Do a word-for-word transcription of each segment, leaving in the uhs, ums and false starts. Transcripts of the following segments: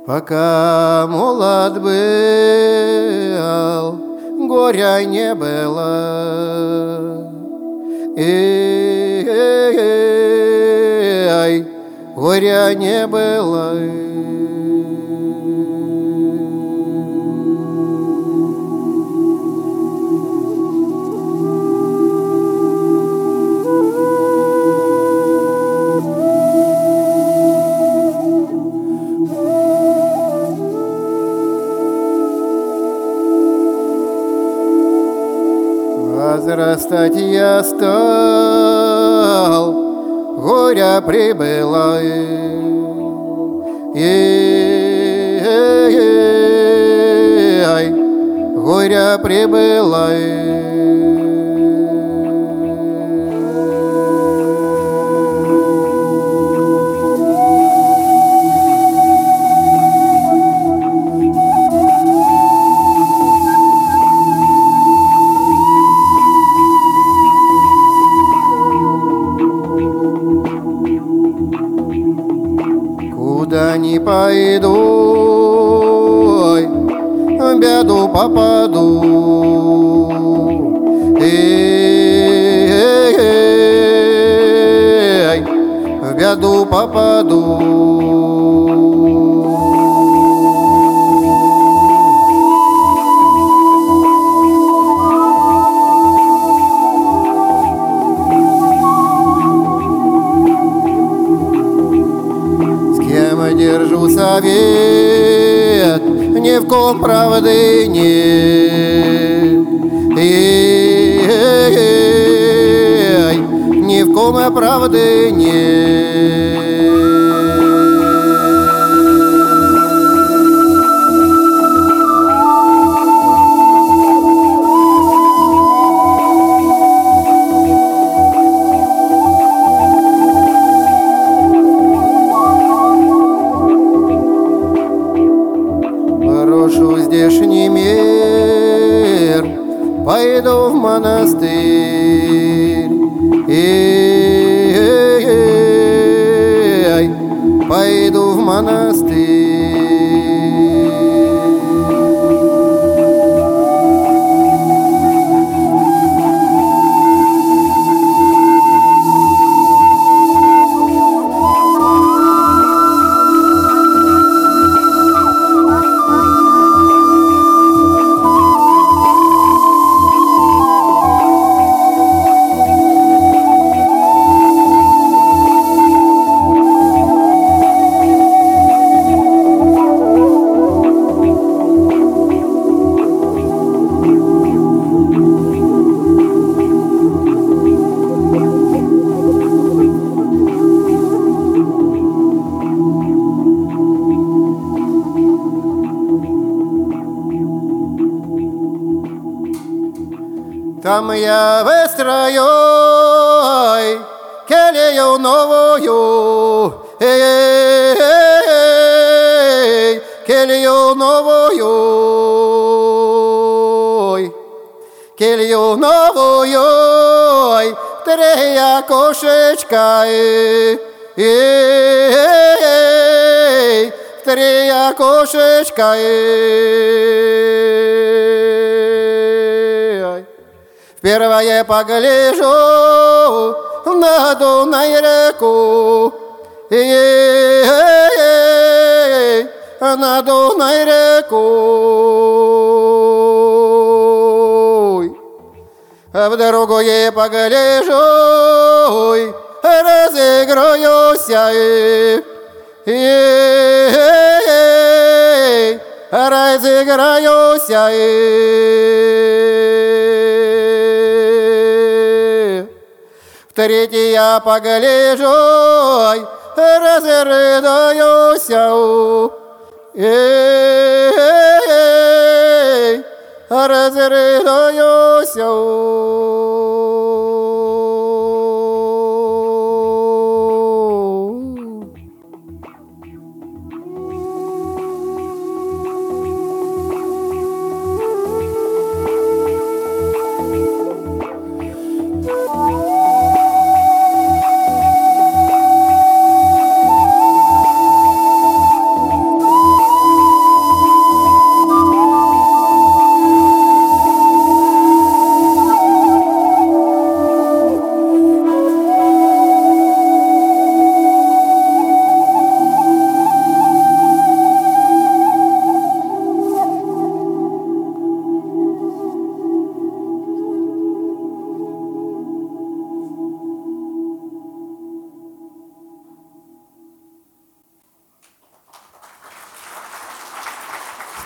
Пока молод был, горя не было. Эй, горя не было. Возрастать я стал, горя прибыло, эй, горя прибыло. Куда ни пойду, в беду попаду. Эй, в беду попаду. Держу совет, ни в ком правды нет. Эй, ни в ком правды нет. Брошу здешний мир, пойду в монастырь. Эй, пойду в монастырь. Там я выстрою келью новую, эй, келью новую, келью новую, три окошечка, эй, три окошечка. Первое погляжу на Дунай реку, эй, на Дунай реку. А в другое погляжу, разыграюсь, эй, разыграюсь. В третья погляжу, разрыдаюсь, эй, разрыдаюсь.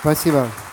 Спасибо.